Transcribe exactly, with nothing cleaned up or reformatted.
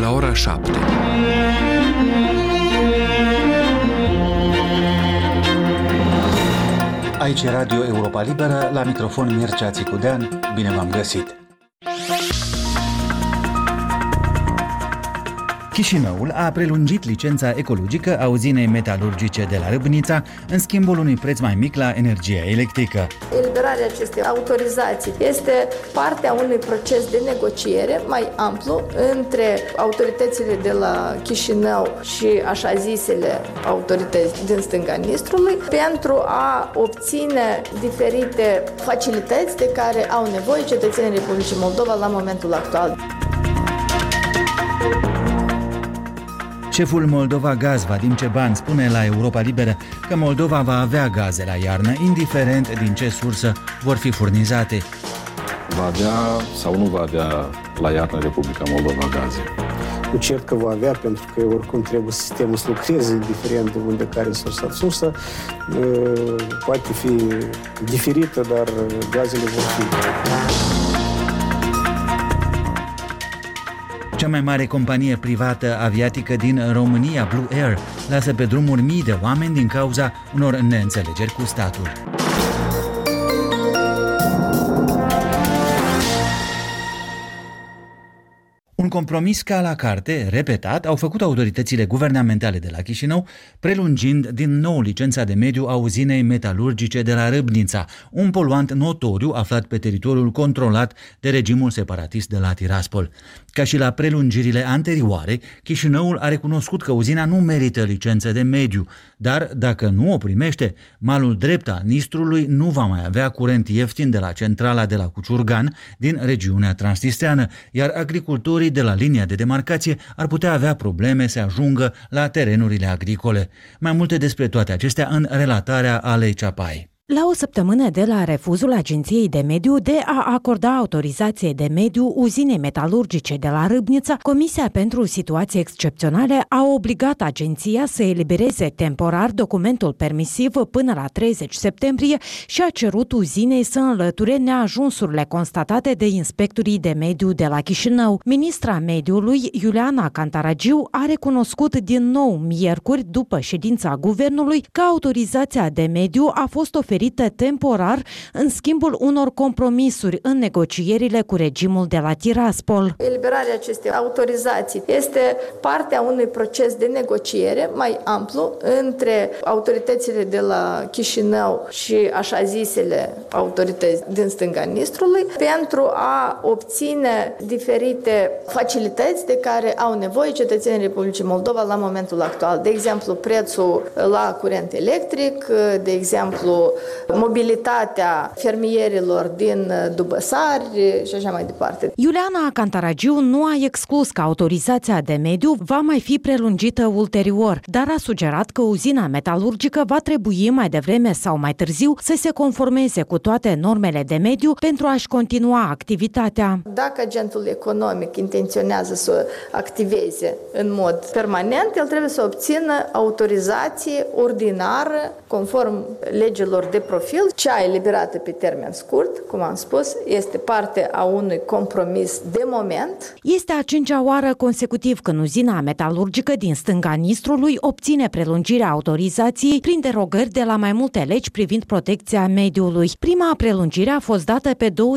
la ora șapte. Aici e Radio Europa Liberă, la microfon Mircea Țicudean. Bine v-am găsit! Chișinăul a prelungit licența ecologică a uzinei metalurgice de la Râbnița în schimbul unui preț mai mic la energia electrică. Eliberarea acestei autorizații este partea unui proces de negociere mai amplu între autoritățile de la Chișinău și așa zisele autorități din stânga Nistrului pentru a obține diferite facilități de care au nevoie cetățenii Republicii Moldova la momentul actual. Șeful Moldova Gaz, Vadim Ceban, spune la Europa Liberă că Moldova va avea gaze la iarnă, indiferent din ce sursă vor fi furnizate. Va avea sau nu va avea la iarnă Republica Moldova gaze? Nu cert că va avea, pentru că oricum trebuie sistemul să lucreze, indiferent de unde care sursa sursă. Poate fi diferită, dar gazele vor fi. Cea mai mare companie privată aviatică din România, Blue Air, lasă pe drumuri mii de oameni din cauza unor neînțelegeri cu statul. Un compromis ca la carte, repetat, au făcut autoritățile guvernamentale de la Chișinău, prelungind din nou licența de mediu a uzinei metalurgice de la Râbnița, un poluant notoriu aflat pe teritoriul controlat de regimul separatist de la Tiraspol. Ca și la prelungirile anterioare, Chișinăul a recunoscut că uzina nu merită licență de mediu, dar dacă nu o primește, malul drept al Nistrului nu va mai avea curent ieftin de la centrala de la Cuciurgan din regiunea transnistreană, iar agricultorii de la linia de demarcație ar putea avea probleme să ajungă la terenurile agricole. Mai multe despre toate acestea în relatarea Alei Ceapai. La o săptămână de la refuzul Agenției de Mediu de a acorda autorizație de mediu uzinei metalurgice de la Râbnița, Comisia pentru Situații Excepționale a obligat agenția să elibereze temporar documentul permisiv până la treizeci septembrie și a cerut uzinei să înlăture neajunsurile constatate de inspectorii de mediu de la Chișinău. Ministra Mediului, Iuliana Cantaragiu, a recunoscut din nou miercuri, după ședința guvernului, că autorizația de mediu a fost oferită temporar în schimbul unor compromisuri în negocierile cu regimul de la Tiraspol. Eliberarea acestei autorizații este partea unui proces de negociere mai amplu între autoritățile de la Chișinău și așa zisele autorități din stânga Nistrului pentru a obține diferite facilități de care au nevoie cetățenii Republicii Moldova la momentul actual. De exemplu, prețul la curent electric, de exemplu, mobilitatea fermierilor din Dubăsari și așa mai departe. Iuliana Cantaragiu nu a exclus că autorizația de mediu va mai fi prelungită ulterior, dar a sugerat că uzina metalurgică va trebui mai devreme sau mai târziu să se conformeze cu toate normele de mediu pentru a-și continua activitatea. Dacă agentul economic intenționează să activeze în mod permanent, el trebuie să obțină autorizație ordinară conform legilor de profil. Cea eliberată pe termen scurt, cum am spus, este parte a unui compromis de moment. Este a cincea oară consecutiv când uzina metalurgică din stânga Nistrului obține prelungirea autorizației prin derogări de la mai multe legi privind protecția mediului. Prima prelungire a fost dată pe douăzeci